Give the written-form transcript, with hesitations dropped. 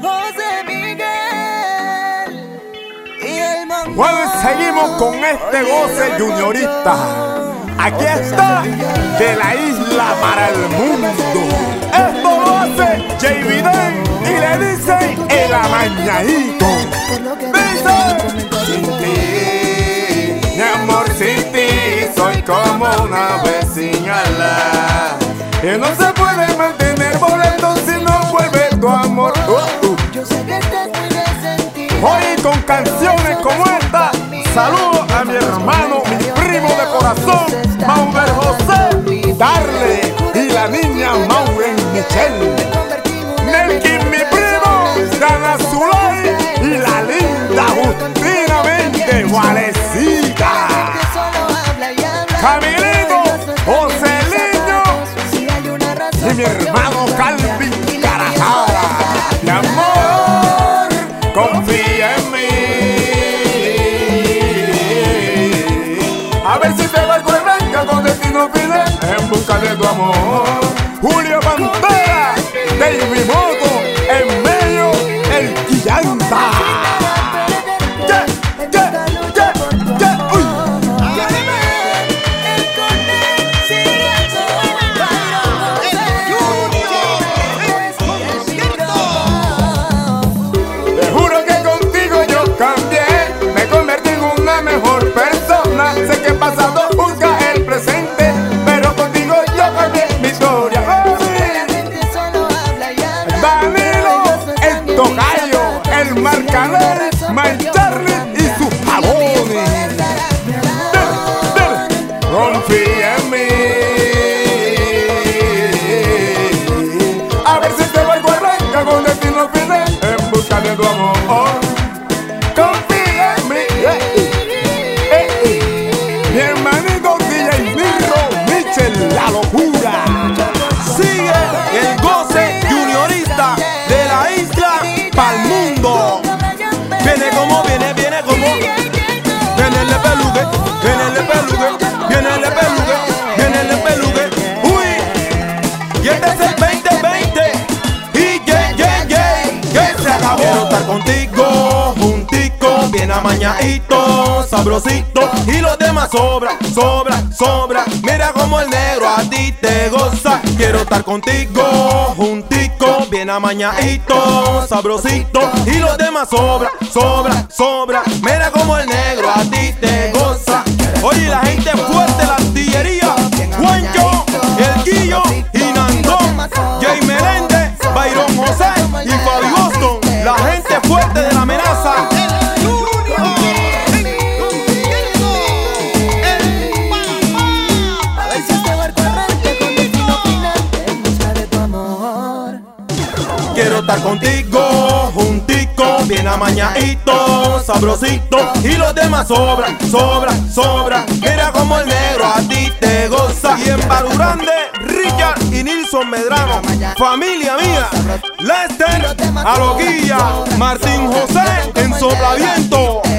José Miguel y el mambo. Bueno, seguimos con este goce juniorista. Aquí está, de la isla para el mundo. Esto lo hace JVD y le dicen el amañadito. Dice: sin ti, mi amor, sin ti, soy como una vecina. Y no se puede mantener volando si no vuelve tu amor. Yo sé que estás muy resentido. Hoy con canciones como esta, saludo a mi hermano, mi primo de corazón, Mauver José, Darle y la niña Maureen Michelle. Nelkin, mi primo, Dana Zulay y la linda Justina Méndez, Gualecita. Camilito, Joseliño y mi hermano Calvin Carajara. Mi amor, confía en mí. A ver si te valgo el blanca con destino final en busca de tu amor. Julio Pantera, David Moto, en medio el Guillanta. Uy. Te juro que contigo yo cambié, me convertí en una mejor persona. Sé que el pasado juzga el presente, pero contigo yo cambié mi historia. Danilo, el tocayo, el marcador, Mike Charlie y sus jabones. Confía en mí. A ver si te vuelvo a blanca con destino final en busca de tu amor. Confía en mí. Mi hermanito DJ Niro Michel, la locura. Sigue el goce juniorista de la isla pa'l mundo. Viene como viene, viene como. Viene el peluque, viene el peluque, viene el peluque, viene el peluque. Uy, y este es el 2020. Y que se acabó. Quiero estar contigo, juntico, bien amañadito, sabrosito. Y los demás sobra, sobra, sobra. Mira como el negro a ti te goza. Quiero estar contigo, juntico, bien amañadito, sabrosito. Y los demás sobra, sobra, sobra. Mira como el negro a ti te goza. Oye, la gente fuerte, la artillería, Juancho, el Guillo y Nandón, Jay Meléndez, Byron José y Fabi Boston. La gente fuerte de la amenaza. Quiero estar contigo, juntico, bien amañadito, sabrosito. Y los demás sobran, sobran, sobran. Mira como el negro a ti te goza. Y en Palo Grande, Richard y Nilson Medrano. Familia mía, Lester, Aloguilla, Martín José en Soplaviento.